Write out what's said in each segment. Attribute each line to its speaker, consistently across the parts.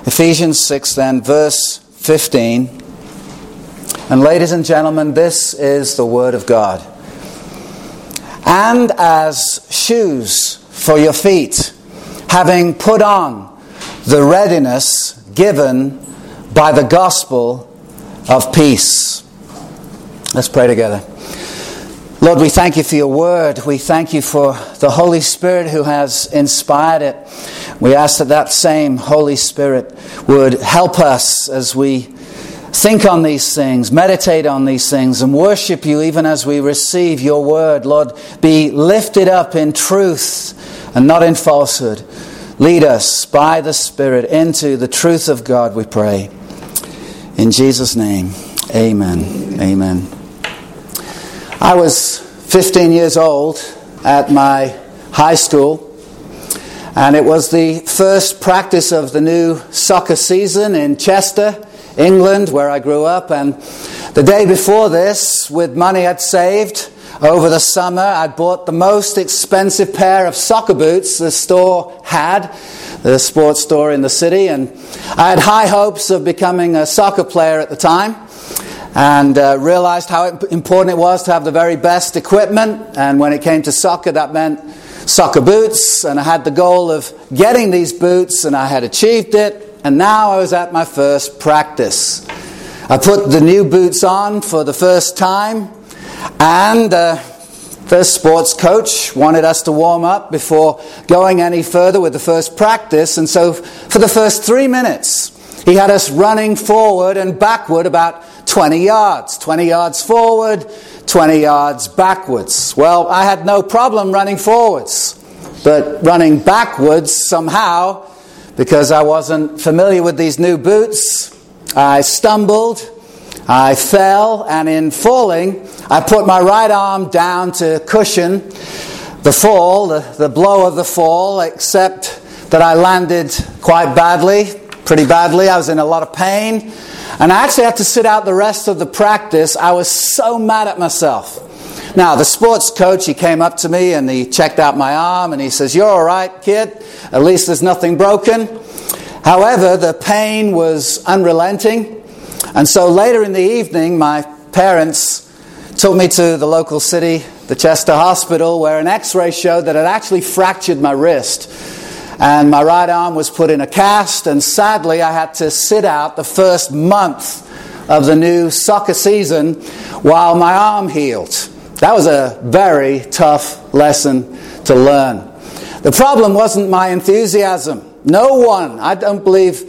Speaker 1: Ephesians 6 then, verse 15. And ladies and gentlemen, this is the Word of God. And as shoes for your feet, having put on the readiness given by the gospel of peace. Let's pray together. Lord, we thank you for your word. We thank you for the Holy Spirit who has inspired it. We ask that that same Holy Spirit would help us as we think on these things, meditate on these things, and worship you even as we receive your word. Lord, be lifted up in truth and not in falsehood. Lead us by the Spirit into the truth of God, we pray. In Jesus' name, amen. Amen. I was 15 years old at my high school, and it was the first practice of the new soccer season in Chester, England, where I grew up. And the day before this, with money I'd saved over the summer, I'd bought the most expensive pair of soccer boots the store had, the sports store in the city, and I had high hopes of becoming a soccer player at the time. And realized how important it was to have the very best equipment. And when it came to soccer, that meant soccer boots. And I had the goal of getting these boots, and I had achieved it. And now I was at my first practice. I put the new boots on for the first time. And the sports coach wanted us to warm up before going any further with the first practice. And so for the first 3 minutes, he had us running forward and backward about 20 yards. 20 yards forward, 20 yards backwards. Well, I had no problem running forwards, but running backwards somehow, because I wasn't familiar with these new boots, I stumbled, I fell, and in falling, I put my right arm down to cushion the fall, the blow of the fall, except that I landed quite badly, pretty badly. I was in a lot of pain. And I actually had to sit out the rest of the practice. I was so mad at myself. Now, the sports coach, he came up to me and he checked out my arm and he says, "You're all right, kid. At least there's nothing broken." However, the pain was unrelenting. And so later in the evening, my parents took me to the local city, the Chester Hospital, where an x-ray showed that I'd actually fractured my wrist. And my right arm was put in a cast, and sadly I had to sit out the first month of the new soccer season while my arm healed. That was a very tough lesson to learn. The problem wasn't my enthusiasm. No one, I don't believe,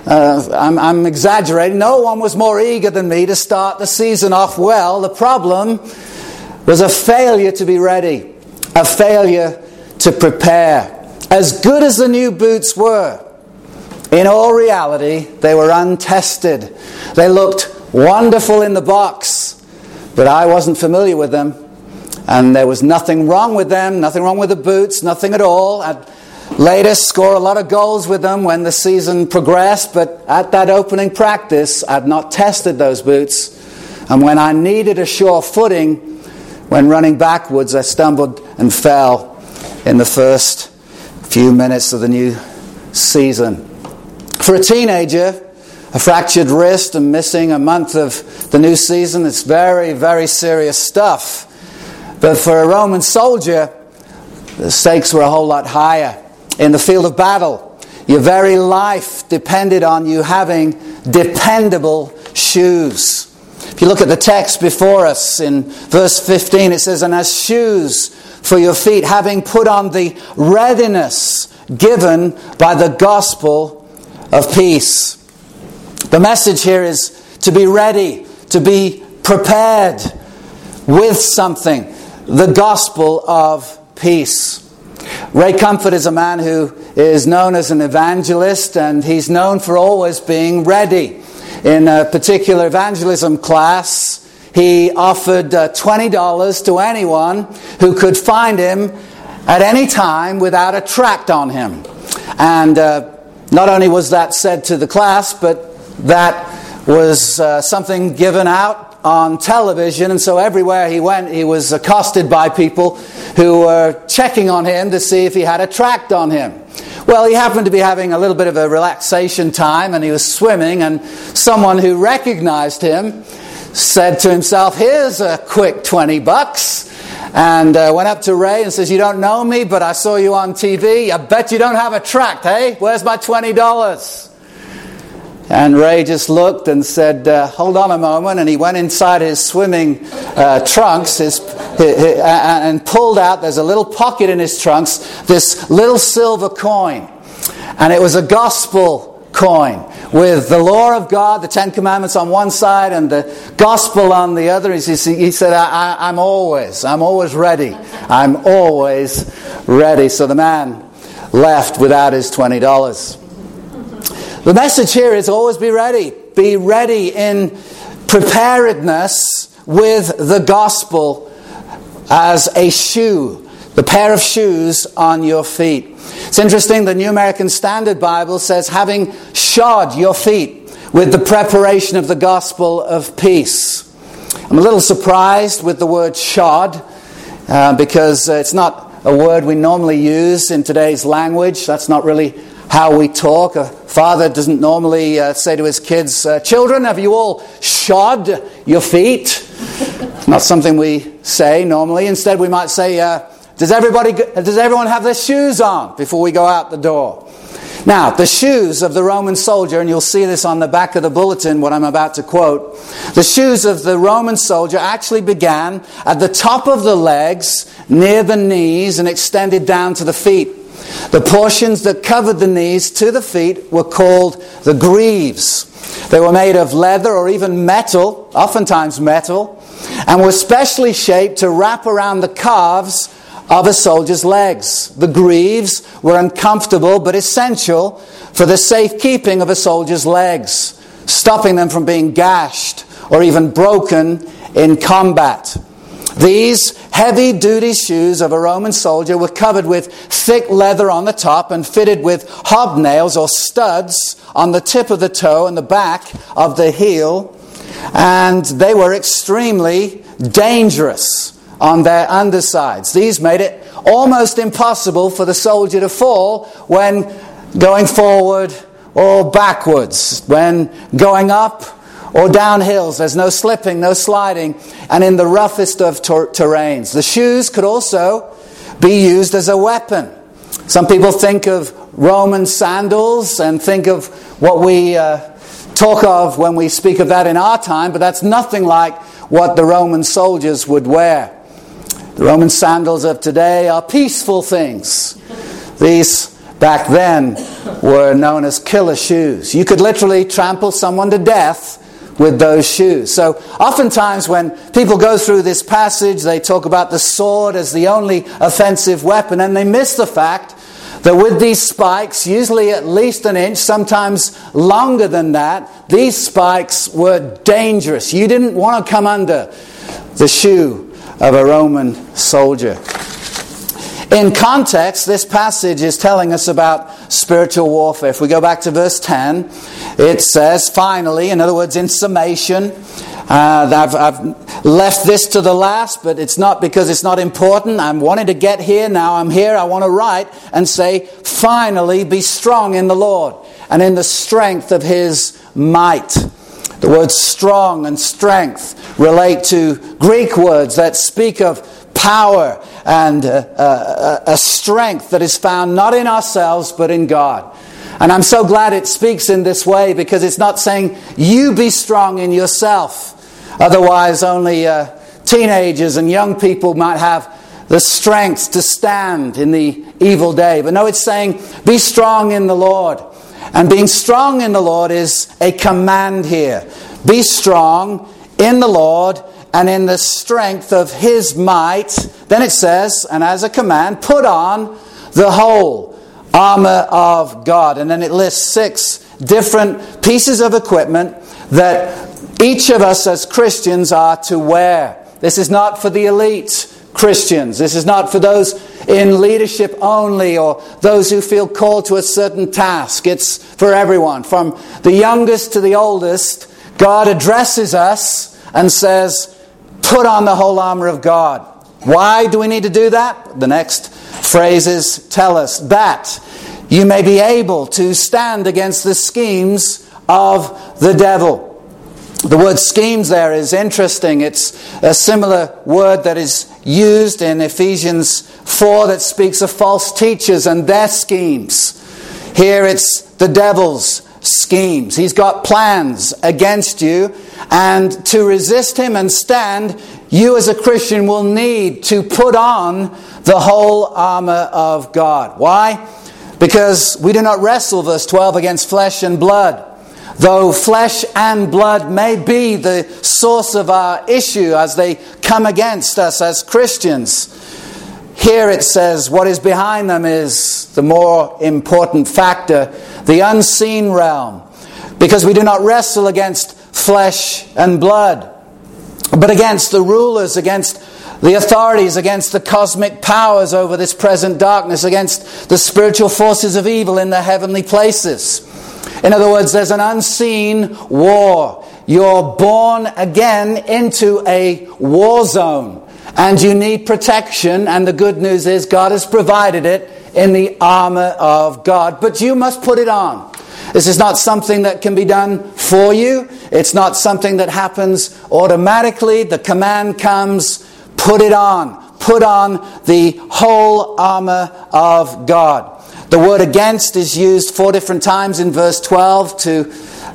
Speaker 1: I'm exaggerating, no one was more eager than me to start the season off well. The problem was a failure to be ready, a failure to prepare. As good as the new boots were, in all reality, they were untested. They looked wonderful in the box, but I wasn't familiar with them. And there was nothing wrong with them, nothing wrong with the boots, nothing at all. I'd later score a lot of goals with them when the season progressed, but at that opening practice, I'd not tested those boots. And when I needed a sure footing, when running backwards, I stumbled and fell in the first few minutes of the new season. For a teenager, a fractured wrist and missing a month of the new season, it's very, very serious stuff. But for a Roman soldier, the stakes were a whole lot higher. In the field of battle, your very life depended on you having dependable shoes. If you look at the text before us in verse 15, it says, "And as shoes for your feet, having put on the readiness given by the gospel of peace." The message here is to be ready, to be prepared with something, the gospel of peace. Ray Comfort is a man who is known as an evangelist, and he's known for always being ready. In a particular evangelism class, he offered $20 to anyone who could find him at any time without a tract on him. And not only was that said to the class, but that was something given out on television. And so everywhere he went, he was accosted by people who were checking on him to see if he had a tract on him. Well, he happened to be having a little bit of a relaxation time, and he was swimming, and someone who recognized him said to himself, here's a quick $20. And went up to Ray and says, you don't know me, but I saw you on TV. I bet you don't have a tract, hey? Where's my $20? And Ray just looked and said, hold on a moment. And he went inside his swimming trunks and pulled out, there's a little pocket in his trunks, this little silver coin. And it was a gospel coin with the law of God, the Ten Commandments on one side and the gospel on the other. He said, I'm always ready. I'm always ready. So the man left without his $20. The message here is always be ready. Be ready in preparedness with the gospel as a shoe, the pair of shoes on your feet. It's interesting, the New American Standard Bible says, having shod your feet with the preparation of the gospel of peace. I'm a little surprised with the word shod, because it's not a word we normally use in today's language. That's not really how we talk. A father doesn't normally say to his kids, children, have you all shod your feet? Not something we say normally. Instead, we might say, does everyone have their shoes on before we go out the door? Now, the shoes of the Roman soldier, and you'll see this on the back of the bulletin, what I'm about to quote. The shoes of the Roman soldier actually began at the top of the legs, near the knees, and extended down to the feet. The portions that covered the knees to the feet were called the greaves. They were made of leather or even metal, oftentimes metal, and were specially shaped to wrap around the calves of a soldier's legs. The greaves were uncomfortable but essential for the safekeeping of a soldier's legs, stopping them from being gashed or even broken in combat. These heavy-duty shoes of a Roman soldier were covered with thick leather on the top and fitted with hobnails or studs on the tip of the toe and the back of the heel, and they were extremely dangerous on their undersides. These made it almost impossible for the soldier to fall when going forward or backwards, when going up or down hills. There's no slipping, no sliding, and in the roughest of terrains. The shoes could also be used as a weapon. Some people think of Roman sandals and think of what we talk of when we speak of that in our time, but that's nothing like what the Roman soldiers would wear. The Roman sandals of today are peaceful things. These back then were known as killer shoes. You could literally trample someone to death with those shoes. So oftentimes when people go through this passage, they talk about the sword as the only offensive weapon, and they miss the fact that with these spikes, usually at least an inch, sometimes longer than that, these spikes were dangerous. You didn't want to come under the shoe of a Roman soldier. In context, this passage is telling us about spiritual warfare. If we go back to verse 10, it says, finally, in other words, in summation, I've left this to the last, but it's not because it's not important. I'm wanting to get here. Now I'm here. I want to write and say, finally, be strong in the Lord and in the strength of His might. The words strong and strength relate to Greek words that speak of power and a strength that is found not in ourselves but in God. And I'm so glad it speaks in this way, because it's not saying you be strong in yourself. Otherwise only teenagers and young people might have the strength to stand in the evil day. But no, it's saying be strong in the Lord. And being strong in the Lord is a command here. Be strong in the Lord and in the strength of His might. Then it says, and as a command, put on the whole armor of God. And then it lists 6 different pieces of equipment that each of us as Christians are to wear. This is not for the elite Christians. This is not for those in leadership only or those who feel called to a certain task. It's for everyone. From the youngest to the oldest, God addresses us and says, put on the whole armor of God. Why do we need to do that? The next phrases tell us that you may be able to stand against the schemes of the devil. The word schemes there is interesting. It's a similar word that is used in Ephesians 4 that speaks of false teachers and their schemes. Here it's the devil's schemes. He's got plans against you, and to resist him and stand, you as a Christian will need to put on the whole armor of God. Why? Because we do not wrestle, verse 12, against flesh and blood. Though flesh and blood may be the source of our issue as they come against us as Christians, here it says what is behind them is the more important factor, the unseen realm. Because we do not wrestle against flesh and blood, but against the rulers, against the authorities, against the cosmic powers over this present darkness, against the spiritual forces of evil in the heavenly places. In other words, there's an unseen war. You're born again into a war zone, and you need protection, and the good news is God has provided it in the armor of God. But you must put it on. This is not something that can be done for you. It's not something that happens automatically. The command comes, put it on. Put on the whole armor of God. The word against is used 4 different times in verse 12 to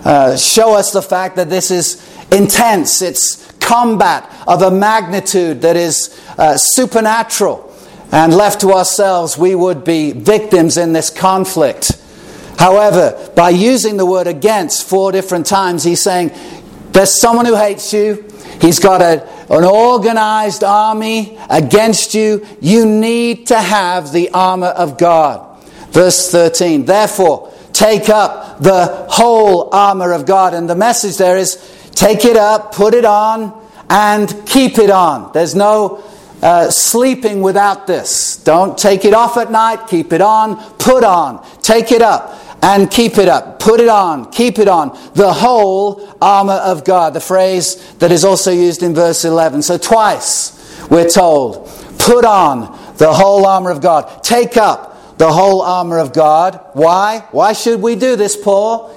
Speaker 1: show us the fact that this is intense. It's combat of a magnitude that is supernatural. And left to ourselves, we would be victims in this conflict. However, by using the word against 4 different times, he's saying, there's someone who hates you. He's got an organized army against you. You need to have the armor of God. Verse 13, therefore, take up the whole armor of God. And the message there is, take it up, put it on, and keep it on. There's no sleeping without this. Don't take it off at night, keep it on, put on, take it up, and keep it up. Put it on, keep it on. The whole armor of God. The phrase that is also used in verse 11. So twice we're told, put on the whole armor of God. Take up the whole armor of God. Why? Why should we do this, Paul?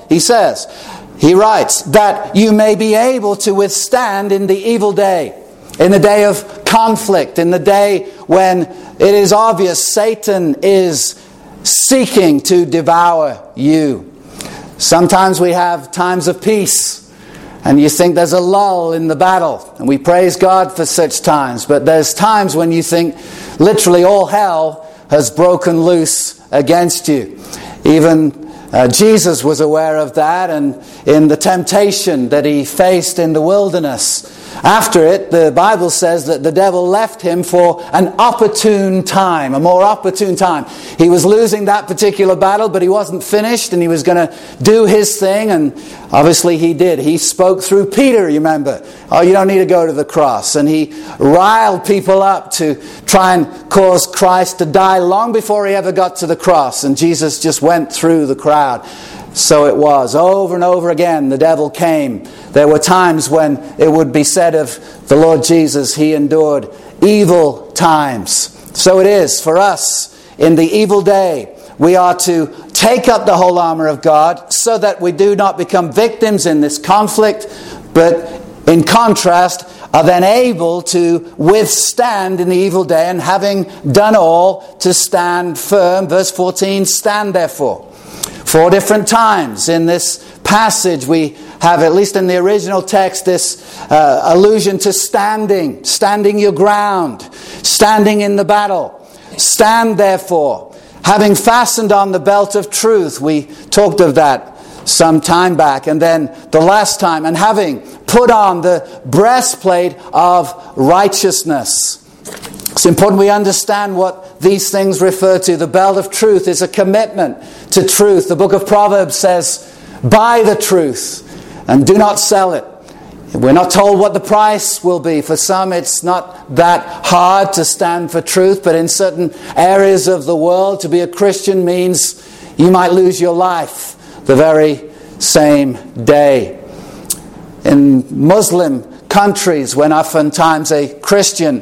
Speaker 1: He writes, that you may be able to withstand in the evil day, in the day of conflict, in the day when it is obvious Satan is seeking to devour you. Sometimes we have times of peace, and you think there's a lull in the battle, and we praise God for such times. But there's times when you think literally all hell has broken loose against you. Even Jesus was aware of that, and in the temptation that he faced in the wilderness. After it, the Bible says that the devil left him for an opportune time, a more opportune time. He was losing that particular battle, but he wasn't finished, and he was going to do his thing, and obviously he did. He spoke through Peter, you remember. Oh, you don't need to go to the cross. And he riled people up to try and cause Christ to die long before he ever got to the cross, and Jesus just went through the crowd. So it was. Over and over again, the devil came. There were times when it would be said of the Lord Jesus, he endured evil times. So it is for us in the evil day. We are to take up the whole armor of God so that we do not become victims in this conflict, but in contrast, are then able to withstand in the evil day, and having done all, to stand firm. Verse 14, stand therefore. 4 different times in this passage we have, at least in the original text, this allusion to standing your ground, standing in the battle. Stand therefore, having fastened on the belt of truth. We talked of that some time back. And then the last time, and having put on the breastplate of righteousness. It's important we understand what these things refer to. The belt of truth is a commitment to truth. The book of Proverbs says, buy the truth and do not sell it. We're not told what the price will be. For some, it's not that hard to stand for truth, but in certain areas of the world, to be a Christian means you might lose your life the very same day. In Muslim countries, when oftentimes a Christian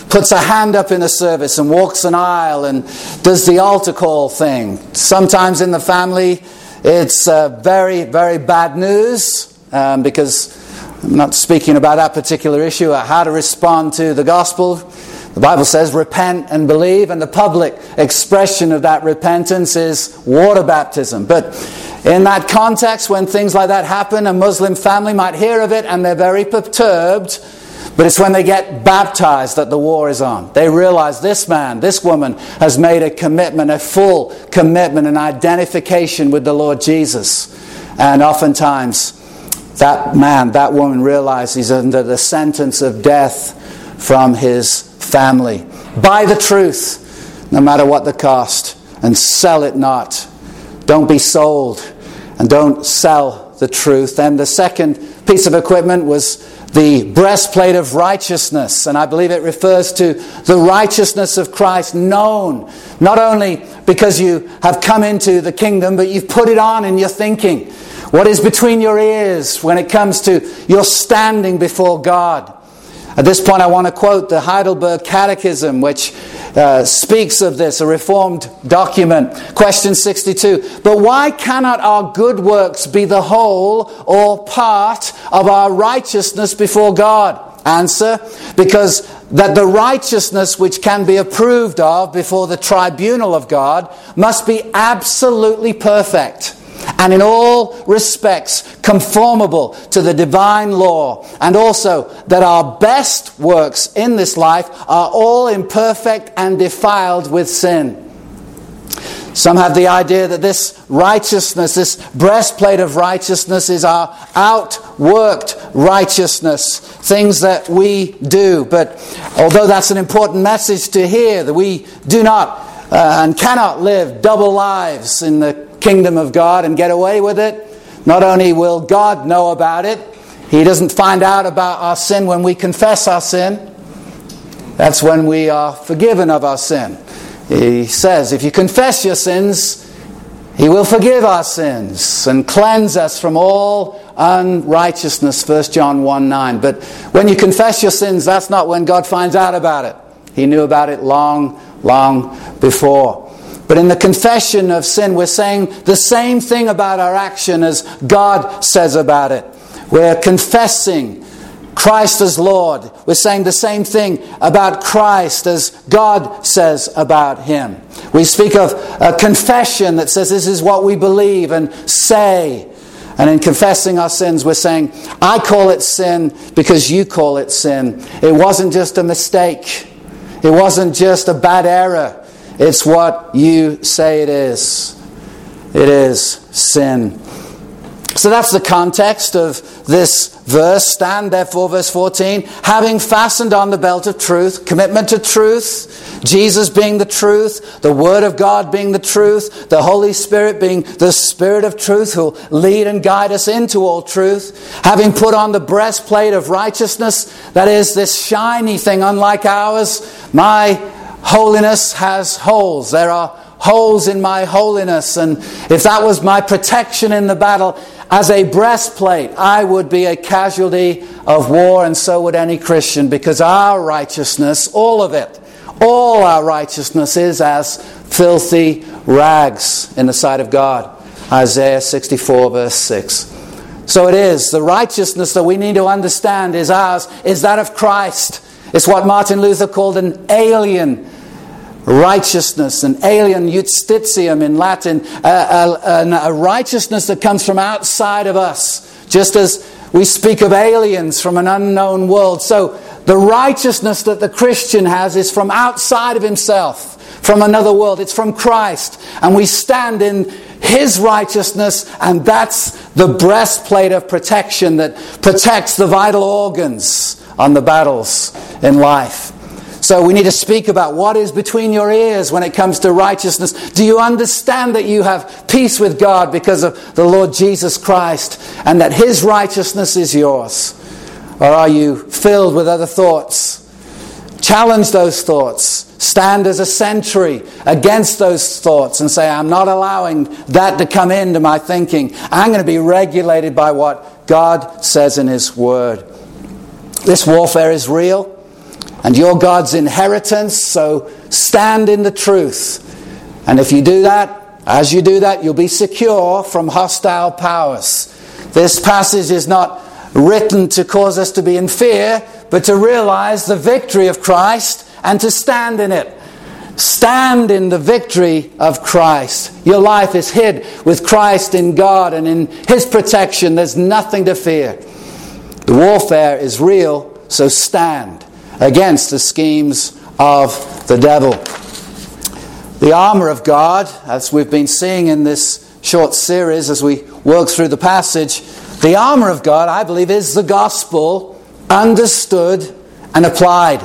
Speaker 1: puts a hand up in a service and walks an aisle and does the altar call thing. Sometimes in the family it's very, very bad news because I'm not speaking about that particular issue, how to respond to the gospel. The Bible says repent and believe, and the public expression of that repentance is water baptism. But in that context, when things like that happen, a Muslim family might hear of it and they're very perturbed. But it's when they get baptized that the war is on. They realize this man, this woman has made a commitment, a full commitment, an identification with the Lord Jesus. And oftentimes that man, that woman realizes he's under the sentence of death from his family. Buy the truth, no matter what the cost, and sell it not. Don't be sold, and don't sell the truth. And the second piece of equipment was the breastplate of righteousness, and I believe it refers to the righteousness of Christ known, not only because you have come into the kingdom, but you've put it on in your thinking. What is between your ears when it comes to your standing before God? At this point I want to quote the Heidelberg Catechism, which speaks of this, a Reformed document. Question 62. But why cannot our good works be the whole or part of our righteousness before God? Answer, because that the righteousness which can be approved of before the tribunal of God must be absolutely perfect, and in all respects conformable to the divine law, and also that our best works in this life are all imperfect and defiled with sin. Some have the idea that this righteousness, this breastplate of righteousness, is our outworked righteousness, things that we do. But although that's an important message to hear, that we do not and cannot live double lives in the kingdom of God and get away with it. Not only will God know about it, He doesn't find out about our sin when we confess our sin. That's when we are forgiven of our sin. He says, if you confess your sins, He will forgive our sins and cleanse us from all unrighteousness, 1 John 1:9. But when you confess your sins, that's not when God finds out about it. He knew about it long before. But in the confession of sin, we're saying the same thing about our action as God says about it. We're confessing Christ as Lord. We're saying the same thing about Christ as God says about Him. We speak of a confession that says this is what we believe and say. And in confessing our sins, we're saying, I call it sin because you call it sin. It wasn't just a mistake. It wasn't just a bad error. It's what you say it is. It is sin. So that's the context of this verse. Stand therefore, verse 14, having fastened on the belt of truth, commitment to truth, Jesus being the truth, the Word of God being the truth, the Holy Spirit being the Spirit of truth who will lead and guide us into all truth, having put on the breastplate of righteousness, that is this shiny thing unlike ours. My holiness has holes. There are holes in my holiness, and if that was my protection in the battle, as a breastplate, I would be a casualty of war, and so would any Christian, because our righteousness, all of it, all our righteousness is as filthy rags in the sight of God. Isaiah 64 verse 6. So it is, the righteousness that we need to understand is ours, is that of Christ. It's what Martin Luther called an alien righteousness, an alien justitium in Latin, a righteousness that comes from outside of us, just as we speak of aliens from an unknown world. So the righteousness that the Christian has is from outside of himself, from another world. It's from Christ, and we stand in His righteousness, and that's the breastplate of protection that protects the vital organs on the battles in life. So we need to speak about what is between your ears when it comes to righteousness. Do you understand that you have peace with God because of the Lord Jesus Christ, and that His righteousness is yours? Or are you filled with other thoughts? Challenge those thoughts. Stand as a sentry against those thoughts and say, I'm not allowing that to come into my thinking. I'm going to be regulated by what God says in His Word. This warfare is real. and you're God's inheritance, so stand in the truth. And if you do that, as you do that, you'll be secure from hostile powers. This passage is not written to cause us to be in fear, but to realize the victory of Christ and to stand in it. Stand in the victory of Christ. Your life is hid with Christ in God and in His protection. There's nothing to fear. The warfare is real, so stand against the schemes of the devil. The armor of God, as we've been seeing in this short series as we work through the passage, the armor of God, I believe, is the gospel understood and applied.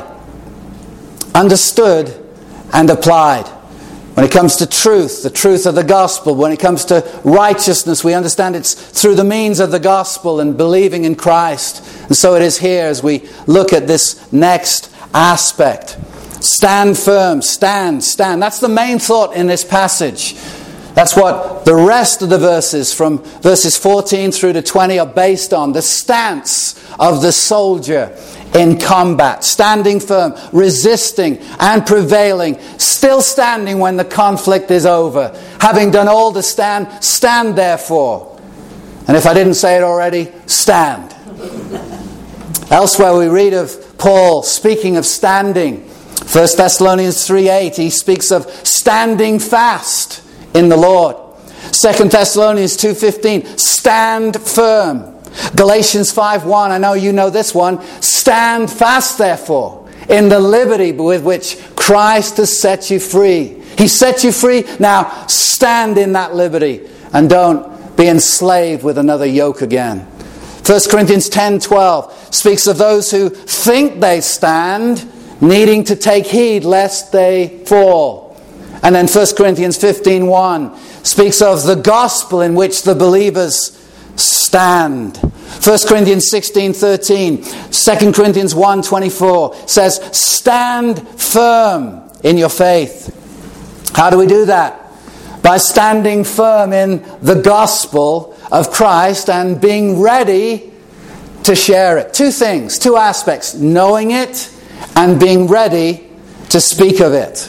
Speaker 1: Understood and applied. When it comes to truth, the truth of the gospel, when it comes to righteousness, we understand it's through the means of the gospel and believing in Christ. And so it is here as we look at this next aspect. Stand firm, stand. That's the main thought in this passage. That's what the rest of the verses from verses 14 through to 20 are based on. The stance of the soldier in combat. Standing firm, resisting and prevailing. Still standing when the conflict is over. Having done all to stand therefore. And if I didn't say it already, stand. Elsewhere we read of Paul speaking of standing. 1 Thessalonians 3:8, he speaks of standing fast in the Lord. 2 Thessalonians 2:15, stand firm. Galatians 5:1, I know you know this one. Stand fast, therefore, in the liberty with which Christ has set you free. He set you free, now stand in that liberty and don't be enslaved with another yoke again. 1 Corinthians 10:12 speaks of those who think they stand, needing to take heed lest they fall. And then 1 Corinthians 15:1 speaks of the gospel in which the believers stand. 1 Corinthians 16:13, 2 Corinthians 1:24 says, stand firm in your faith. How do we do that? By standing firm in the gospel of Christ and being ready to share it. Two things, two aspects, knowing it and being ready to speak of it.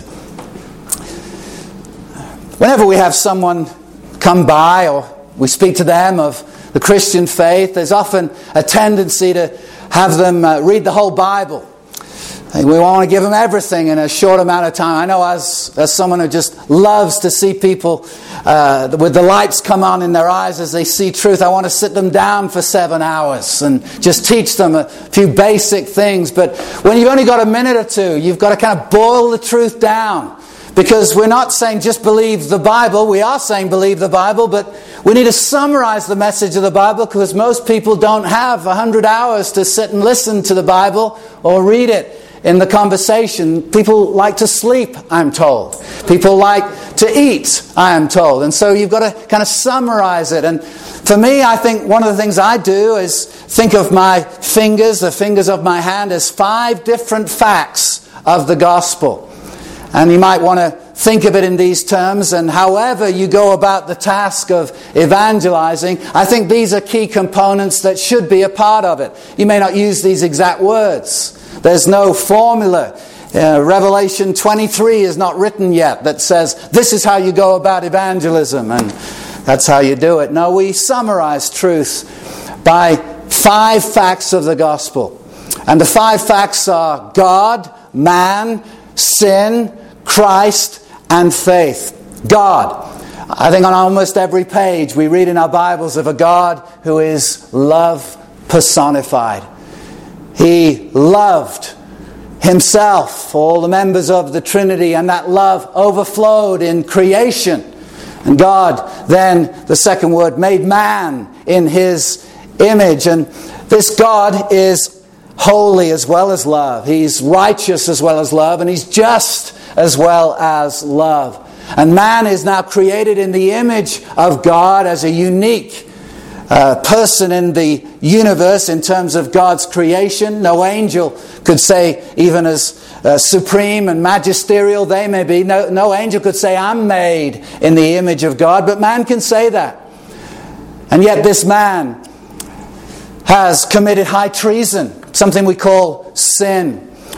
Speaker 1: Whenever we have someone come by or we speak to them of the Christian faith, there's often a tendency to have them read the whole Bible. We want to give them everything in a short amount of time. I know as someone who just loves to see people with the lights come on in their eyes as they see truth, I want to sit them down for 7 hours and just teach them a few basic things. But when you've only got a minute or two, you've got to kind of boil the truth down. Because we're not saying just believe the Bible. We are saying believe the Bible, but we need to summarize the message of the Bible because most people don't have 100 hours to sit and listen to the Bible or read it in the conversation. People like to sleep, I'm told. People like to eat, I am told. And so you've got to kind of summarize it. And for me, I think one of the things I do is think of my fingers, the fingers of my hand, as 5 different facts of the gospel. And you might want to think of it in these terms, and however you go about the task of evangelizing, I think these are key components that should be a part of it. You may not use these exact words. There's no formula. Revelation 23 is not written yet that says, this is how you go about evangelism, and that's how you do it. No, we summarize truth by 5 facts of the gospel. And the 5 facts are God, man, sin, Christ, and faith. God. I think on almost every page we read in our Bibles of a God who is love personified. He loved Himself, all the members of the Trinity, and that love overflowed in creation. And God then, the second word, made man in His image. And this God is holy as well as love. He's righteous as well as love, and He's just as well as love. And man is now created in the image of God as a unique person in the universe in terms of God's creation. No angel could say, even as supreme and magisterial they may be, no angel could say, I'm made in the image of God, but man can say that. And yet this man has committed high treason, something we call sin.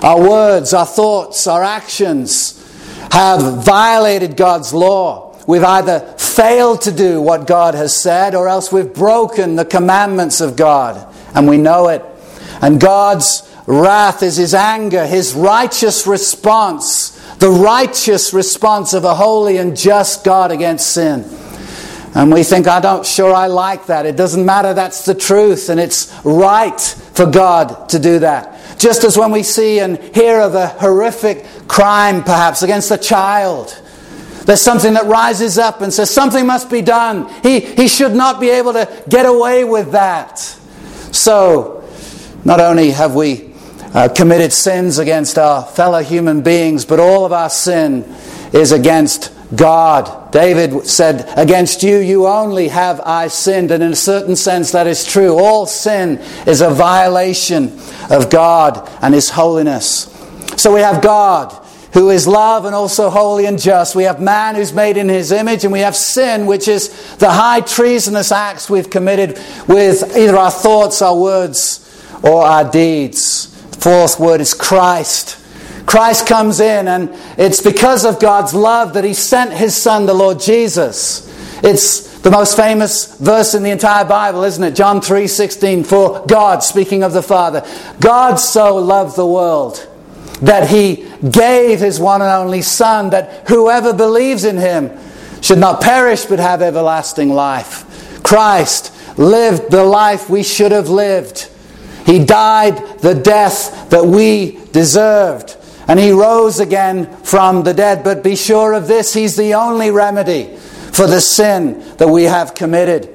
Speaker 1: our words, our thoughts, our actions have violated God's law. We've either failed to do what God has said, or else we've broken the commandments of God, and we know it. And God's wrath is His anger, His righteous response, the righteous response of a holy and just God against sin. And we think, I like that. It doesn't matter, that's the truth, and it's right for God to do that. Just as when we see and hear of a horrific crime, perhaps, against a child, there's something that rises up and says, something must be done. He should not be able to get away with that. So, not only have we committed sins against our fellow human beings, but all of our sin is against God. David said, against you only have I sinned. And in a certain sense that is true. All sin is a violation of God and His holiness. So we have God, who is love and also holy and just. We have man who's made in His image, and we have sin, which is the high treasonous acts we've committed with either our thoughts, our words, or our deeds. The fourth word is Christ. Christ comes in, and it's because of God's love that He sent His Son, the Lord Jesus. It's the most famous verse in the entire Bible, isn't it? John 3:16, for God, speaking of the Father, God so loved the world that He gave His one and only Son, that whoever believes in Him should not perish but have everlasting life. Christ lived the life we should have lived. He died the death that we deserved. And He rose again from the dead. But be sure of this, He's the only remedy for the sin that we have committed.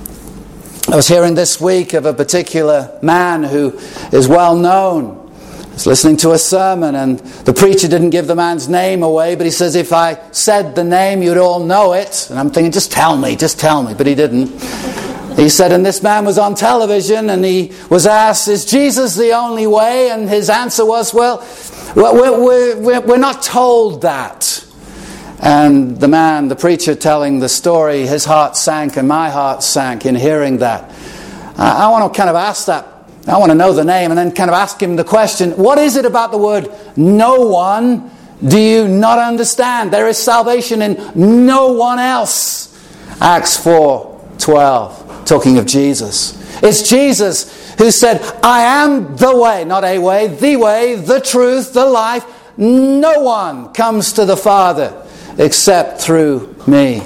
Speaker 1: I was hearing this week of a particular man who is well known. I was listening to a sermon, and the preacher didn't give the man's name away, but he says, if I said the name, you'd all know it. And I'm thinking, just tell me. But he didn't. He said, and this man was on television, and he was asked, is Jesus the only way? And his answer was, well, we're not told that. And the preacher telling the story, his heart sank and my heart sank in hearing that. I want to kind of ask that. I want to know the name and then kind of ask him the question, what is it about the word no one do you not understand? There is salvation in no one else. Acts 4:12, talking of Jesus. It's Jesus who said, I am the way, not a way, the truth, the life. No one comes to the Father except through me.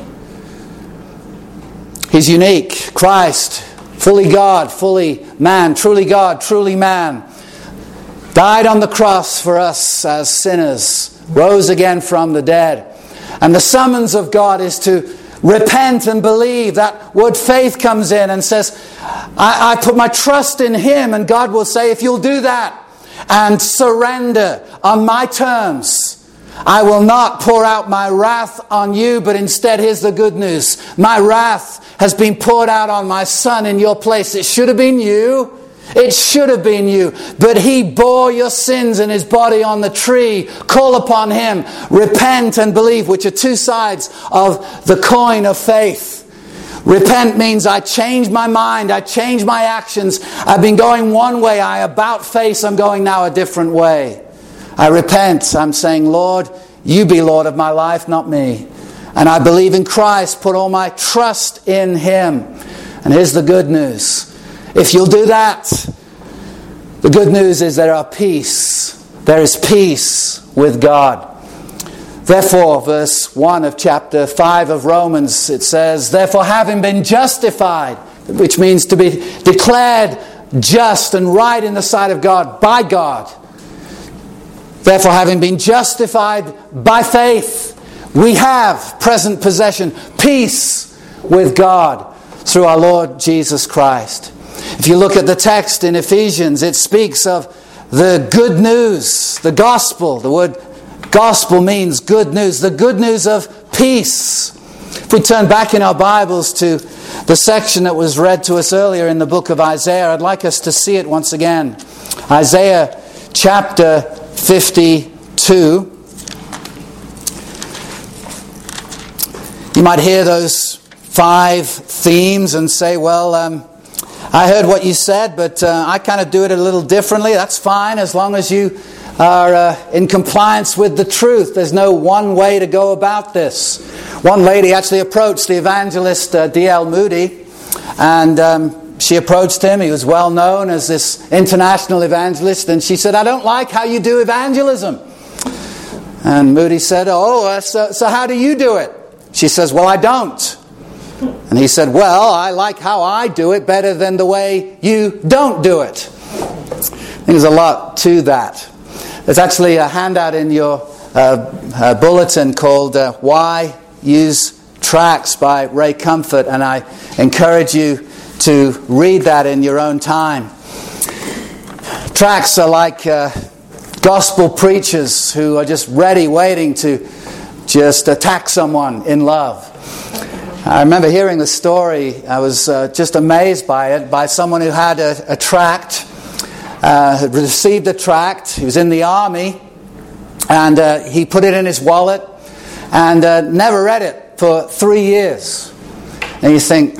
Speaker 1: He's unique. Christ, fully God, fully man, truly man, died on the cross for us as sinners, rose again from the dead. And the summons of God is to repent and believe. That word faith comes in and says, I put my trust in Him, and God will say, if you'll do that and surrender on my terms, I will not pour out my wrath on you, but instead, here's the good news. My wrath has been poured out on my Son in your place. It should have been you. It should have been you. But He bore your sins in His body on the tree. Call upon Him. Repent and believe, which are two sides of the coin of faith. Repent means I change my mind. I change my actions. I've been going one way. I about face. I'm going now a different way. I repent. I'm saying, Lord, you be Lord of my life, not me. And I believe in Christ. Put all my trust in Him. And here's the good news. If you'll do that, the good news is there is peace with God. Therefore, verse 1 of chapter 5 of Romans, it says, therefore having been justified, which means to be declared just and right in the sight of God by God. Therefore, having been justified by faith, we have present possession, peace with God through our Lord Jesus Christ. If you look at the text in Ephesians, it speaks of the good news, the gospel. The word gospel means good news, the good news of peace. If we turn back in our Bibles to the section that was read to us earlier in the book of Isaiah, I'd like us to see it once again. Isaiah chapter 52. You might hear those 5 themes and say, well, I heard what you said, but I kind of do it a little differently. That's fine, as long as you are in compliance with the truth. There's no one way to go about this. One lady actually approached the evangelist D.L. Moody, and she approached him. He was well known as this international evangelist, and she said, "I don't like how you do evangelism." And Moody said, so how do you do it? She says, "Well, I don't." And he said, "Well, I like how I do it better than the way you don't do it." I think there's a lot to that. There's actually a handout in your bulletin called Why Use Tracts by Ray Comfort, and I encourage you to read that in your own time. Tracts are like gospel preachers who are just ready, waiting to just attack someone in love. I remember hearing the story. I was just amazed by it, by someone who had a tract, had received a tract. He was in the army, and he put it in his wallet and never read it for 3 years. And you think,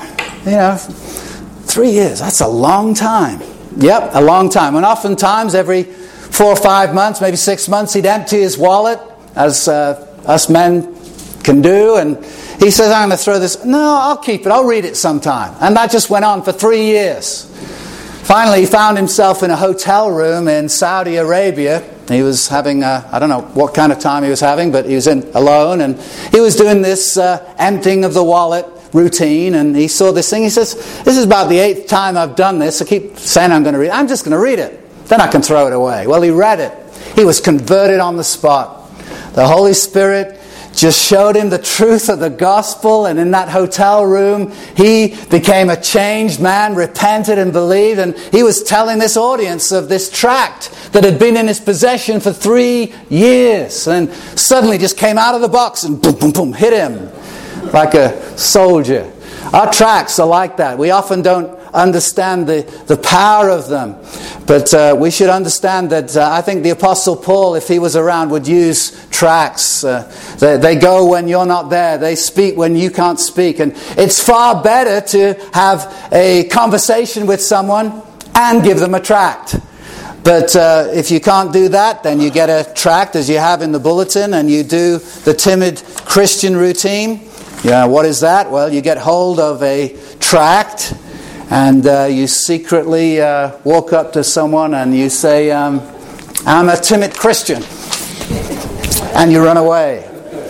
Speaker 1: 3 years, that's a long time. Yep, a long time. And oftentimes every 4 or 5 months, maybe 6 months, he'd empty his wallet, as us men can do, and he says, "I'm going to throw this." "No, I'll keep it. I'll read it sometime." And that just went on for 3 years. Finally, he found himself in a hotel room in Saudi Arabia. He was having, I don't know what kind of time he was having, but he was alone, and he was doing this emptying of the wallet routine, and he saw this thing. He says, "This is about the 8th time I've done this. I keep saying I'm going to read it. I'm just going to read it. Then I can throw it away." Well, he read it. He was converted on the spot. The Holy Spirit just showed him the truth of the gospel, and in that hotel room he became a changed man, repented and believed, and he was telling this audience of this tract that had been in his possession for 3 years, and suddenly just came out of the box and boom, boom, boom, hit him like a soldier. Our tracts are like that. We often don't understand the power of them, but we should understand that I think the Apostle Paul, if he was around, would use tracts. They go when you're not there. They speak when you can't speak, and it's far better to have a conversation with someone and give them a tract. But if you can't do that, then you get a tract, as you have in the bulletin, and you do the timid Christian routine. Yeah, what is that? Well, you get hold of a tract, and you secretly walk up to someone and you say, "I'm a timid Christian," and you run away.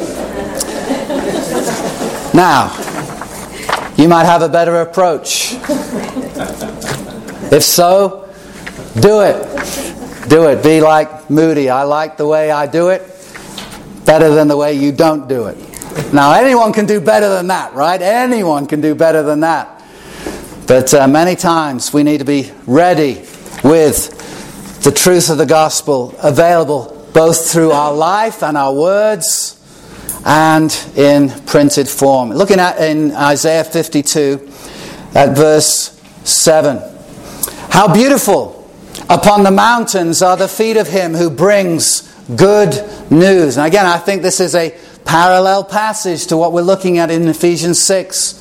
Speaker 1: Now, you might have a better approach. If so, do it. Do it. Be like Moody. I like the way I do it better than the way you don't do it. Now, anyone can do better than that, right? Anyone can do better than that. But many times we need to be ready with the truth of the gospel available both through our life and our words and in printed form. Looking at in Isaiah 52 at verse 7. "How beautiful upon the mountains are the feet of him who brings good news." And again, I think this is a parallel passage to what we're looking at in Ephesians 6.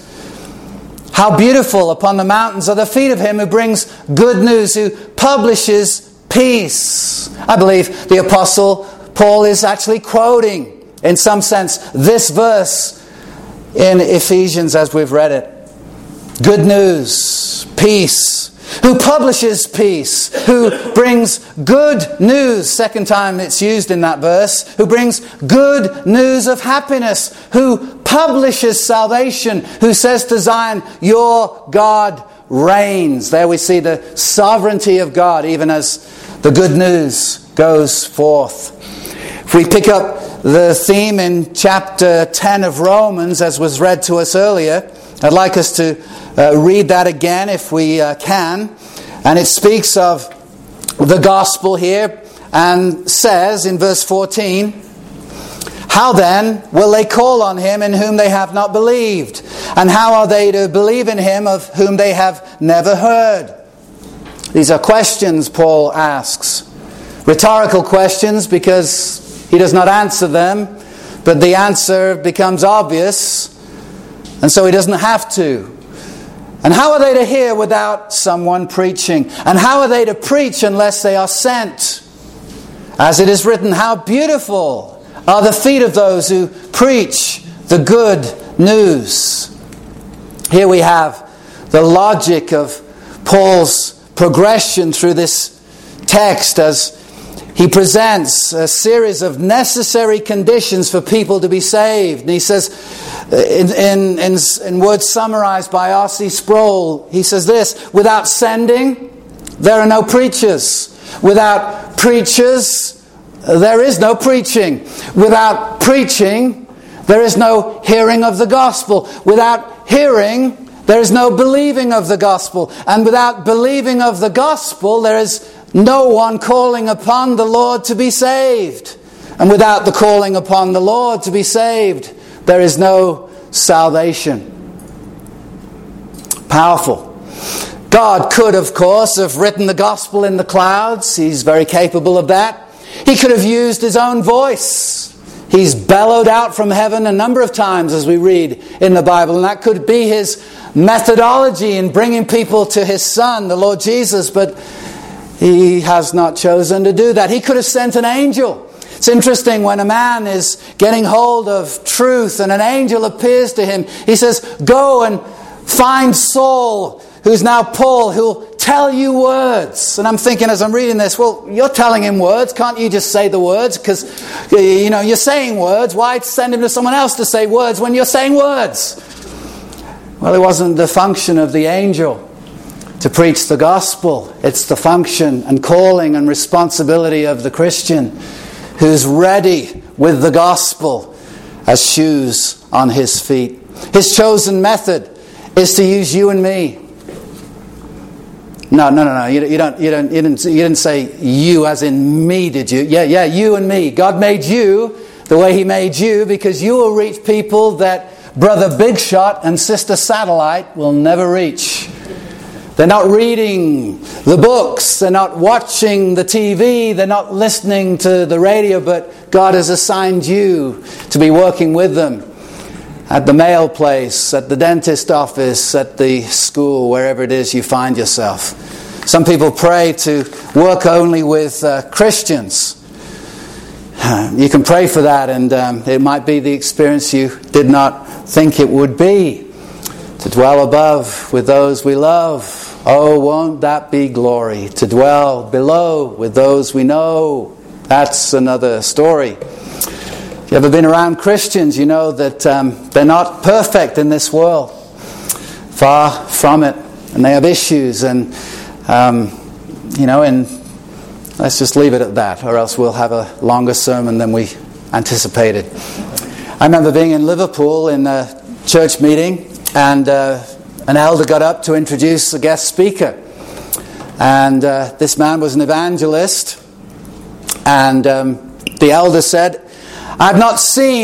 Speaker 1: How beautiful upon the mountains are the feet of him who brings good news, who publishes peace. I believe the Apostle Paul is actually quoting, in some sense, this verse in Ephesians as we've read it. Good news, peace. Who publishes peace, who brings good news, second time it's used in that verse, who brings good news of happiness, who publishes salvation, who says to Zion, "Your God reigns." There we see the sovereignty of God, even as the good news goes forth. If we pick up the theme in chapter 10 of Romans, as was read to us earlier, I'd like us to read that again if we can. And it speaks of the gospel here and says in verse 14, "How then will they call on him in whom they have not believed? And how are they to believe in him of whom they have never heard?" These are questions Paul asks. Rhetorical questions because he does not answer them, but the answer becomes obvious, and so he doesn't have to. And how are they to hear without someone preaching? And how are they to preach unless they are sent? As it is written, how beautiful are the feet of those who preach the good news. Here we have the logic of Paul's progression through this text as he presents a series of necessary conditions for people to be saved. And he says, in words summarized by R.C. Sproul, he says this: without sending, there are no preachers. Without preachers, there is no preaching. Without preaching, there is no hearing of the gospel. Without hearing, there is no believing of the gospel. And without believing of the gospel, there is no one calling upon the Lord to be saved. And without the calling upon the Lord to be saved, there is no salvation. Powerful. God could, of course, have written the gospel in the clouds. He's very capable of that. He could have used his own voice. He's bellowed out from heaven a number of times, as we read in the Bible. And that could be his methodology in bringing people to his Son, the Lord Jesus. But he has not chosen to do that. He could have sent an angel. It's interesting when a man is getting hold of truth and an angel appears to him. He says, go and find Saul, who's now Paul, who'll tell you words. And I'm thinking as I'm reading this, well, you're telling him words. Can't you just say the words? Because, you're saying words. Why send him to someone else to say words when you're saying words? Well, it wasn't the function of the angel to preach the gospel. It's the function and calling and responsibility of the Christian who's ready with the gospel as shoes on his feet. His chosen method is to use you and me. No. You didn't say you as in me, did you? Yeah, you and me. God made you the way He made you because you will reach people that Brother Big Shot and Sister Satellite will never reach. They're not reading the books. They're not watching the TV. They're not listening to the radio. But God has assigned you to be working with them. At the mail place, at the dentist office, at the school, wherever it is you find yourself. Some people pray to work only with Christians. You can pray for that, and it might be the experience you did not think it would be. To dwell above with those we love. Oh, won't that be glory? To dwell below with those we know. That's another story. If you've ever been around Christians, you know that they're not perfect in this world. Far from it. And they have issues. And, let's just leave it at that. Or else we'll have a longer sermon than we anticipated. I remember being in Liverpool in a church meeting. And an elder got up to introduce a guest speaker. And this man was an evangelist. And the elder said, I've not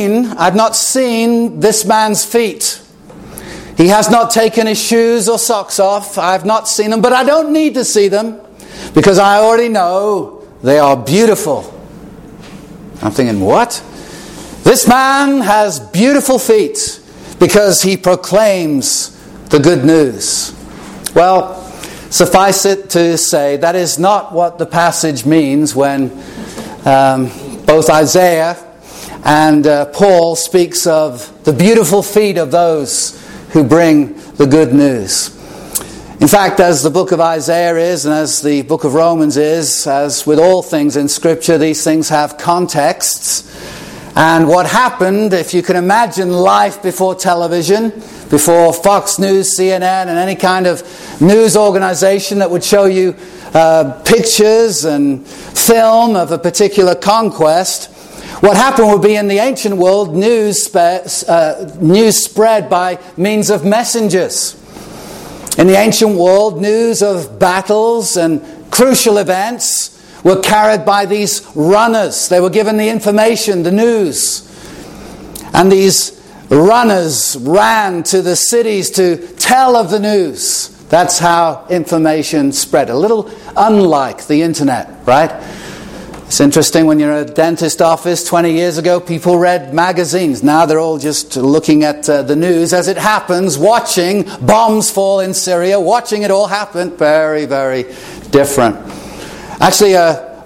Speaker 1: seen this man's feet. He has not taken his shoes or socks off. I've not seen them, but I don't need to see them because I already know they are beautiful. I'm thinking, what? This man has beautiful feet because he proclaims the good news. Well, suffice it to say, that is not what the passage means when both Isaiah and Paul speaks of the beautiful feet of those who bring the good news. In fact, as the book of Isaiah is, and as the book of Romans is, as with all things in Scripture, these things have contexts. And what happened, if you can imagine life before television, before Fox News, CNN, and any kind of news organization that would show you pictures and film of a particular conquest, what happened would be in the ancient world, news spread by means of messengers. In the ancient world, news of battles and crucial events were carried by these runners. They were given the information, the news. And these runners ran to the cities to tell of the news. That's how information spread. A little unlike the internet, right? It's interesting when you're at a dentist office 20 years ago, people read magazines. Now they're all just looking at the news as it happens, watching bombs fall in Syria, watching it all happen. Very, very different. Actually, a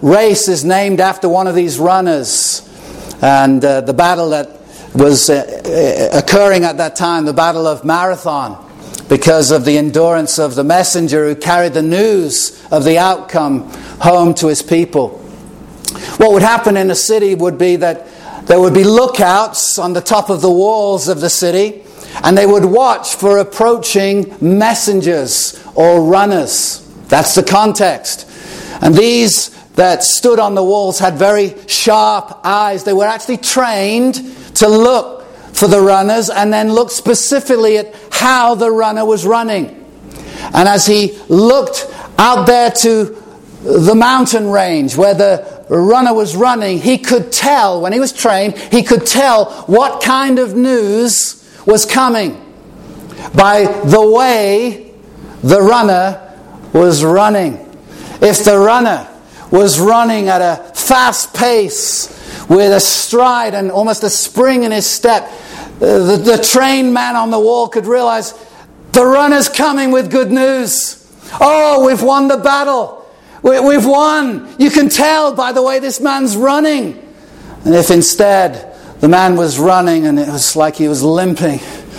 Speaker 1: race is named after one of these runners. And the battle that was occurring at that time, the Battle of Marathon, because of the endurance of the messenger who carried the news of the outcome home to his people. What would happen in a city would be that there would be lookouts on the top of the walls of the city, and they would watch for approaching messengers or runners. That's the context. And these that stood on the walls had very sharp eyes. They were actually trained to look for the runners and then look specifically at how the runner was running. And as he looked out there to the mountain range where the runner was running, he could tell, when he was trained, he could tell what kind of news was coming by the way the runner was running. If the runner was running at a fast pace with a stride and almost a spring in his step, the trained man on the wall could realize the runner's coming with good news. Oh, we've won the battle. We've won. You can tell by the way this man's running. And if instead the man was running and it was like he was limping,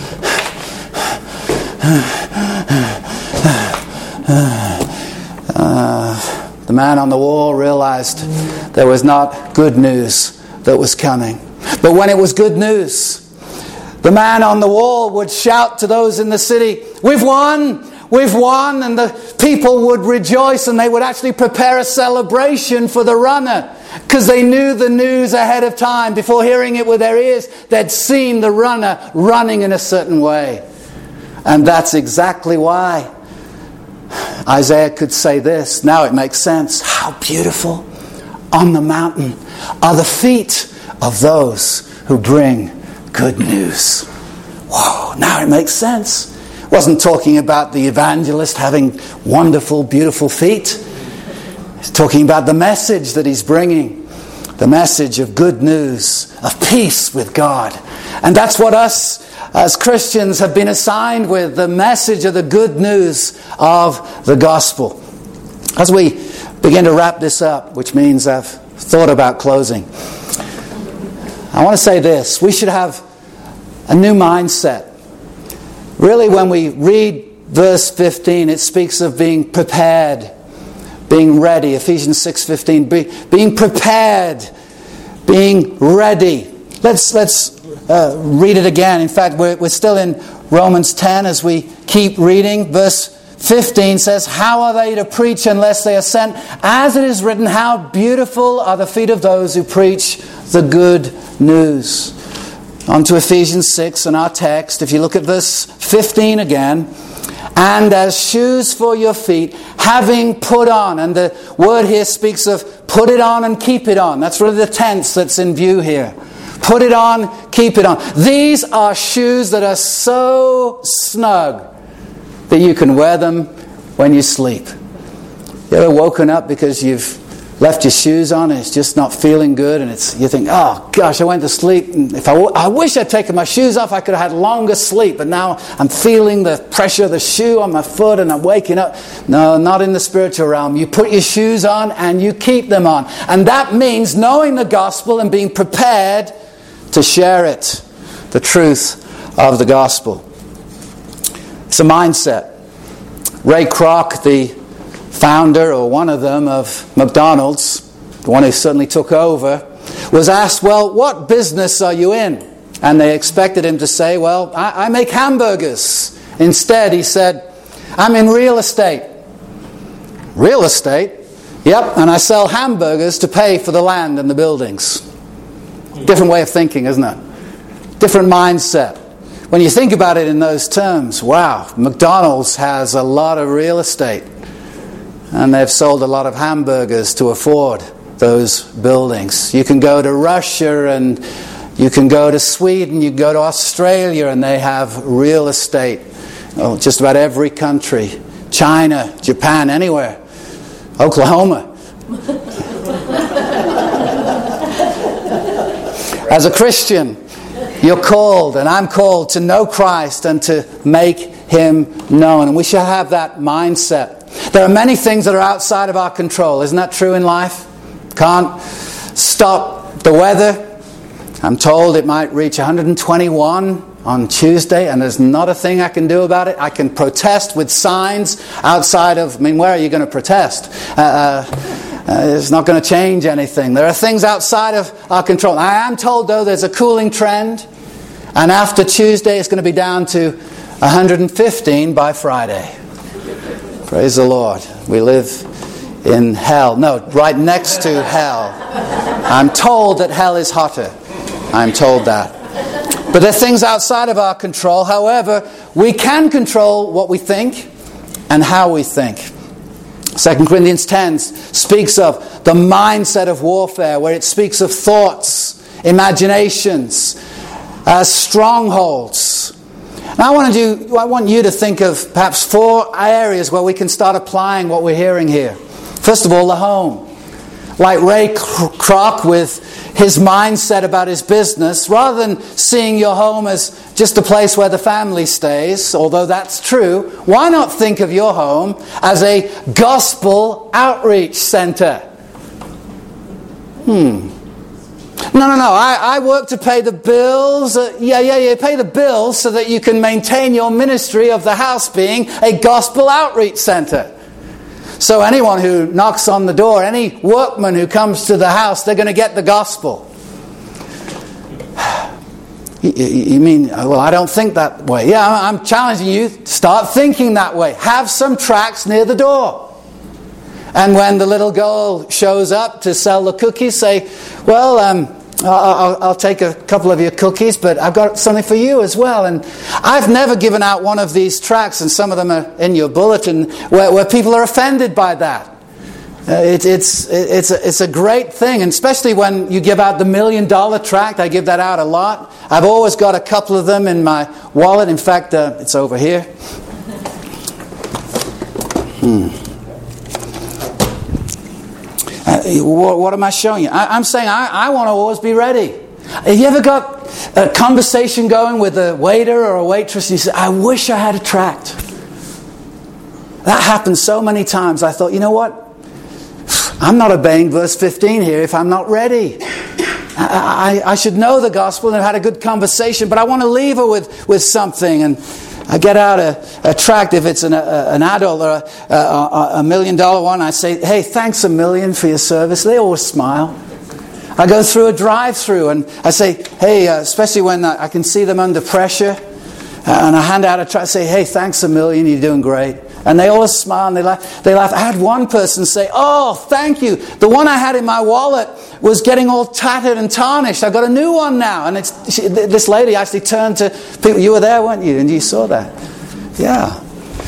Speaker 1: the man on the wall realized there was not good news that was coming. But when it was good news, the man on the wall would shout to those in the city, "We've won! We've won!" And the people would rejoice, and they would actually prepare a celebration for the runner, because they knew the news ahead of time. Before hearing it with their ears, they'd seen the runner running in a certain way. And that's exactly why Isaiah could say this. Now it makes sense. How beautiful on the mountain are the feet of those who bring good news. Whoa, now it makes sense. Wasn't talking about the evangelist having wonderful, beautiful feet. He's talking about the message that he's bringing. The message of good news, of peace with God. And that's what us as Christians have been assigned with, the message of the good news of the gospel. As we begin to wrap this up, which means I've thought about closing, I want to say this. We should have a new mindset. Really, when we read verse 15, it speaks of being prepared, being ready. Ephesians 6:15, being prepared, being ready. Let's read it again. In fact, we're still in Romans 10 as we keep reading. Verse 15 says, "How are they to preach unless they are sent? As it is written, how beautiful are the feet of those who preach the good news." On to Ephesians 6 and our text. If you look at verse 15 again, "And as shoes for your feet, having put on," and the word here speaks of put it on and keep it on. That's really the tense that's in view here. Put it on, keep it on. These are shoes that are so snug that you can wear them when you sleep. You ever woken up because you've left your shoes on and it's just not feeling good, and you think, "Oh gosh, I went to sleep, and I wish I'd taken my shoes off, I could have had longer sleep, but now I'm feeling the pressure of the shoe on my foot and I'm waking up." No, not in the spiritual realm. You put your shoes on and you keep them on. And that means knowing the gospel and being prepared to share it, the truth of the gospel. It's a mindset. Ray Kroc, the founder, or one of them, of McDonald's, the one who certainly took over, was asked, "Well, what business are you in?" And they expected him to say, "Well, I make hamburgers." Instead, he said, "I'm in real estate." "Real estate?" "Yep, and I sell hamburgers to pay for the land and the buildings." Different way of thinking, isn't it? Different mindset. When you think about it in those terms, wow, McDonald's has a lot of real estate. And they've sold a lot of hamburgers to afford those buildings. You can go to Russia, and you can go to Sweden, you can go to Australia, and they have real estate. Oh, just about every country. China, Japan, anywhere. Oklahoma. As a Christian, you're called, and I'm called, to know Christ and to make Him known. And we should have that mindset. There are many things that are outside of our control. Isn't that true in life? Can't stop the weather. I'm told it might reach 121 on Tuesday, and there's not a thing I can do about it. I can protest with signs outside of... where are you going to protest? It's not going to change anything. There are things outside of our control. I am told, though, there's a cooling trend, and after Tuesday it's going to be down to 115 by Friday. Praise the Lord. We live in hell. No, right next to hell. I'm told that hell is hotter. I'm told that. But there are things outside of our control. However, we can control what we think and how we think. 2 Corinthians 10 speaks of the mindset of warfare, where it speaks of thoughts, imaginations, strongholds. Now I want you to think of perhaps 4 areas where we can start applying what we're hearing here. First of all, the home. Like Ray Kroc with his mindset about his business, rather than seeing your home as just a place where the family stays, although that's true, why not think of your home as a gospel outreach center? No. I work to pay the bills. You pay the bills so that you can maintain your ministry of the house being a gospel outreach center. So anyone who knocks on the door, any workman who comes to the house, they're going to get the gospel. You mean, well, I don't think that way. Yeah, I'm challenging you. Start thinking that way. Have some tracts near the door. And when the little girl shows up to sell the cookies, say, well, I'll take a couple of your cookies, but I've got something for you as well. And I've never given out one of these tracts, and some of them are in your bulletin, where people are offended by that. It's a great thing, and especially when you give out the $1 million tract. I give that out a lot. I've always got a couple of them in my wallet. In fact, it's over here. What am I showing you? I'm saying I want to always be ready. Have you ever got a conversation going with a waiter or a waitress and you say, I wish I had a tract? That happens so many times. I thought, you know what? I'm not obeying verse 15 here if I'm not ready. I should know the gospel and have had a good conversation, but I want to leave her with something. And I get out a tract. If it's an adult or a $1 million one, I say, hey, thanks $1 million for your service. They always smile. I go through a drive-through and I say, hey, especially when I can see them under pressure, and I hand out a tract, say, hey, thanks $1 million, you're doing great. And they always smile and they laugh. I had one person say, oh, thank you. The one I had in my wallet was getting all tattered and tarnished. I've got a new one now. And this lady actually turned to people. You were there, weren't you? And you saw that. Yeah.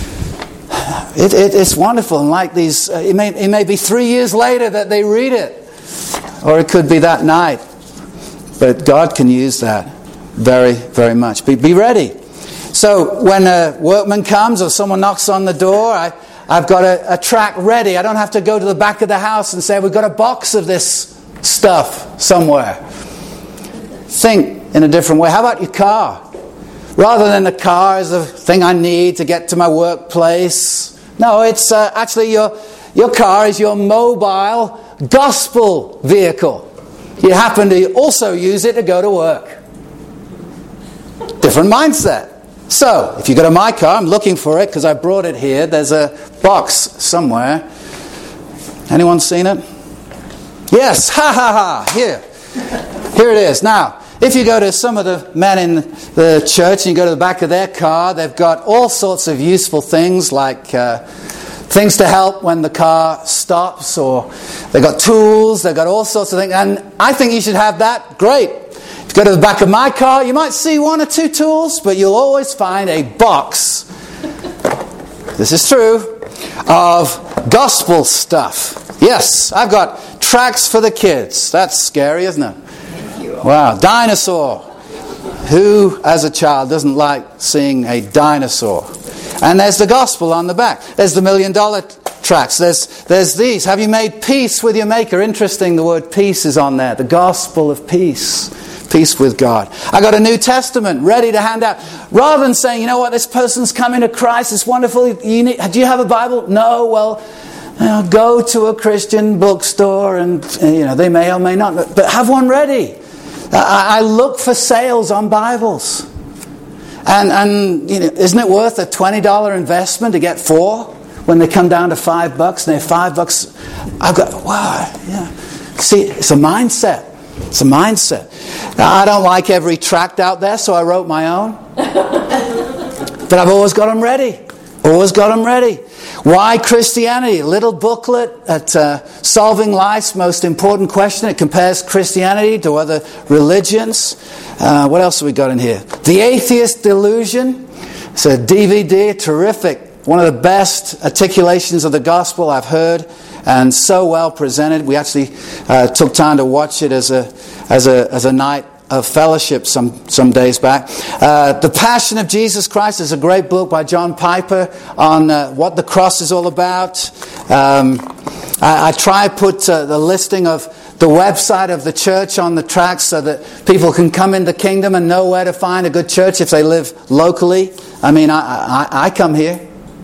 Speaker 1: It's wonderful. And like these, it may be 3 years later that they read it. Or it could be that night. But God can use that very, very much. Be ready. So when a workman comes or someone knocks on the door, I've got a tract ready. I don't have to go to the back of the house and say, we've got a box of this stuff somewhere. Think in a different way. How about your car? Rather than the car as the thing I need to get to my workplace. No, it's actually your car is your mobile gospel vehicle. You happen to also use it to go to work. Different mindset. So, if you go to my car, I'm looking for it because I brought it here. There's a box somewhere. Anyone seen it? Yes, Here it is. Now, if you go to some of the men in the church and you go to the back of their car, they've got all sorts of useful things like things to help when the car stops, or they've got tools, they've got all sorts of things. And I think you should have that. Great. If you go to the back of my car, you might see 1 or 2 tools, but you'll always find a box, this is true, of gospel stuff. Yes, I've got tracts for the kids. That's scary, isn't it? Wow, dinosaur. Who, as a child, doesn't like seeing a dinosaur? And there's the gospel on the back. There's the $1 million tracts. There's these. Have you made peace with your Maker? Interesting, the word peace is on there. The gospel of peace. Peace with God. I got a New Testament ready to hand out. Rather than saying, you know what, this person's coming to Christ, it's wonderful. Do you have a Bible? No, well, Go to a Christian bookstore and, they may or may not, but have one ready. I look for sales on Bibles. And isn't it worth a $20 investment to get 4 when they come down to $5 and they're $5? I've got, wow, yeah. See, it's a mindset. It's a mindset. Now, I don't like every tract out there, so I wrote my own. But I've always got them ready. Always got them ready. Why Christianity? A little booklet at Solving Life's Most Important Question. It compares Christianity to other religions. What else have we got in here? The Atheist Delusion. It's a DVD, terrific. One of the best articulations of the gospel I've heard, and so well presented. We actually took time to watch it as a night of fellowship some days back. The Passion of Jesus Christ is a great book by John Piper on what the cross is all about. I try to put the listing of the website of the church on the tracks so that people can come in the kingdom and know where to find a good church if they live locally. I mean, I come here.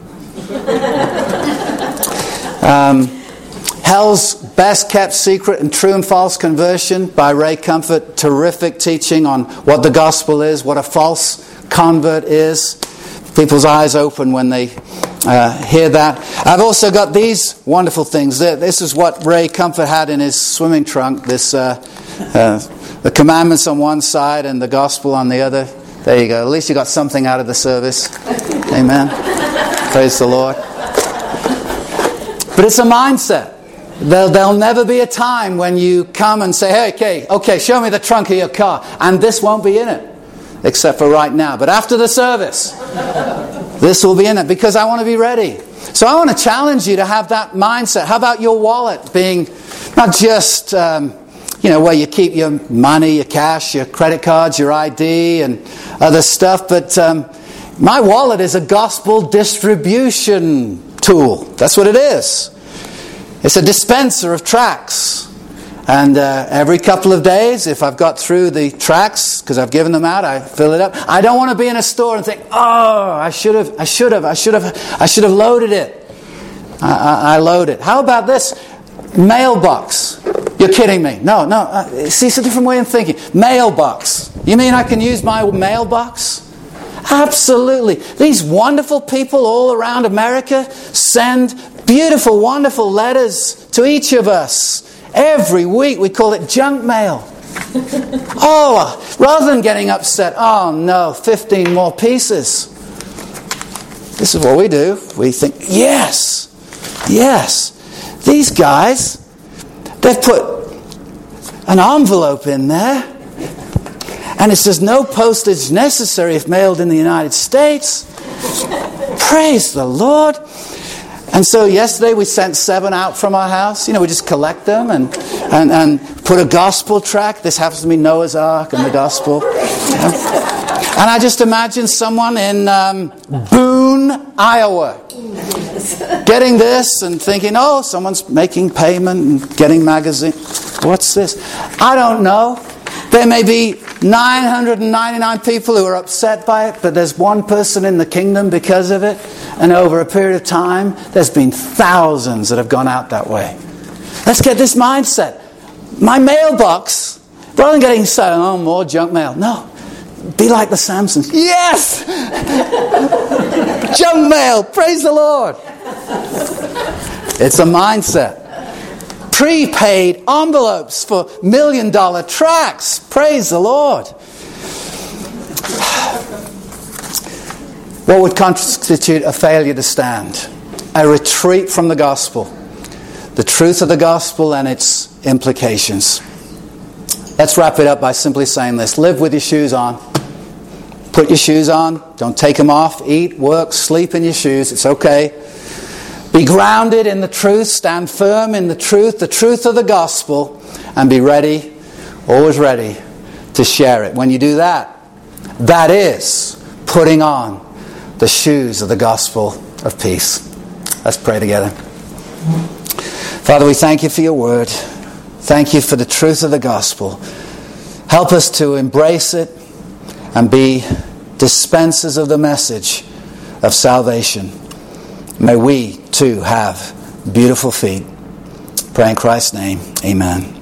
Speaker 1: Hell's Best Kept Secret and True and False Conversion by Ray Comfort. Terrific teaching on what the gospel is, what a false convert is. People's eyes open when they hear that. I've also got these wonderful things. This is what Ray Comfort had in his swimming trunk. The commandments on one side and the gospel on the other. There you go. At least you got something out of the service. Amen. Praise the Lord. But it's a mindset. There'll never be a time when you come and say, hey, okay, show me the trunk of your car. And this won't be in it. Except for right now. But after the service, this will be in it. Because I want to be ready. So I want to challenge you to have that mindset. How about your wallet being not just, where you keep your money, your cash, your credit cards, your ID and other stuff. But my wallet is a gospel distribution tool. That's what it is. It's a dispenser of tracts. And every couple of days, if I've got through the tracts, because I've given them out, I fill it up. I don't want to be in a store and think, I should have loaded it. I load it. How about this? Mailbox. You're kidding me. No. See, it's a different way of thinking. Mailbox. You mean I can use my mailbox? Absolutely. These wonderful people all around America send beautiful, wonderful letters to each of us. Every week we call it junk mail. Rather than getting upset, 15 more pieces. This is what we do. We think, yes. These guys, they've put an envelope in there. And it says no postage necessary if mailed in the United States. Praise the Lord. And so yesterday we sent 7 out from our house. We just collect them and put a gospel tract. This happens to be Noah's Ark and the gospel. And I just imagine someone in Boone, Iowa, getting this and thinking, someone's making payment and getting magazine. What's this? I don't know. There may be 999 people who are upset by it, but there's one person in the kingdom because of it. And over a period of time, there's been thousands that have gone out that way. Let's get this mindset. My mailbox, rather than getting sad, more junk mail. No. Be like the Samsons. Yes! Junk mail. Praise the Lord. It's a mindset. Prepaid envelopes for $1 million tracts. Praise the Lord. What would constitute a failure to stand? A retreat from the gospel. The truth of the gospel and its implications. Let's wrap it up by simply saying this. Live with your shoes on. Put your shoes on. Don't take them off. Eat, work, sleep in your shoes. It's okay. Be grounded in the truth. Stand firm in the truth of the gospel. And be ready, always ready, to share it. When you do that, that is putting on the shoes of the gospel of peace. Let's pray together. Father, we thank you for your word. Thank you for the truth of the gospel. Help us to embrace it and be dispensers of the message of salvation. May we too have beautiful feet. Pray in Christ's name. Amen.